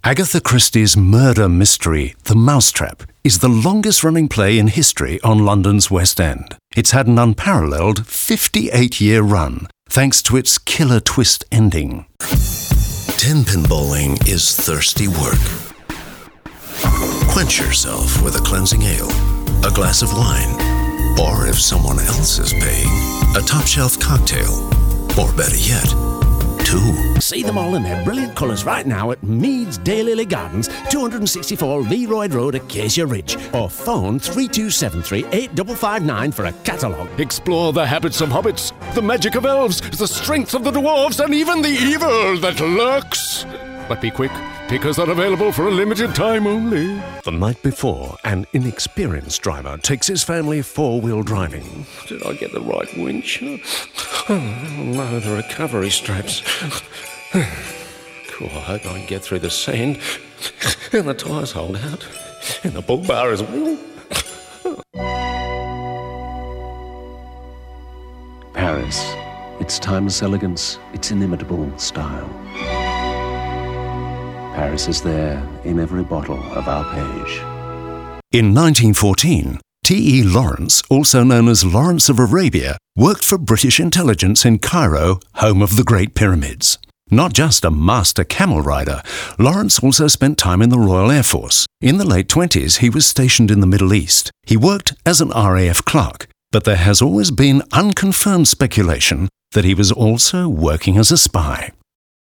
Agatha Christie's murder mystery, The Mousetrap, is the longest-running play in history on London's West End. It's had an unparalleled 58-year run, thanks to its killer twist ending. 10-pin bowling is thirsty work. Quench yourself with a cleansing ale, a glass of wine, or if someone else is paying, a top-shelf cocktail, or better yet, 2. See them all in their brilliant colours right now at Mead's Daylily Gardens, 264 Leroyd Road, Acacia Ridge, or phone 3273 8559 for a catalogue. Explore the habits of hobbits, the magic of elves, the strength of the dwarves, and even the evil that lurks. But be quick, tickets are available for a limited time only. The night before, an inexperienced driver takes his family four-wheel driving. Did I get the right winch? Oh no, the recovery straps. Cool, I hope I can get through the sand. And the tyres hold out. And the bull bar as well. Paris. Its timeless elegance, its inimitable style. Paris is there in every bottle of our page. In 1914, T.E. Lawrence, also known as Lawrence of Arabia, worked for British intelligence in Cairo, home of the Great Pyramids. Not just a master camel rider, Lawrence also spent time in the Royal Air Force. In the late 20s, he was stationed in the Middle East. He worked as an RAF clerk, but there has always been unconfirmed speculation that he was also working as a spy.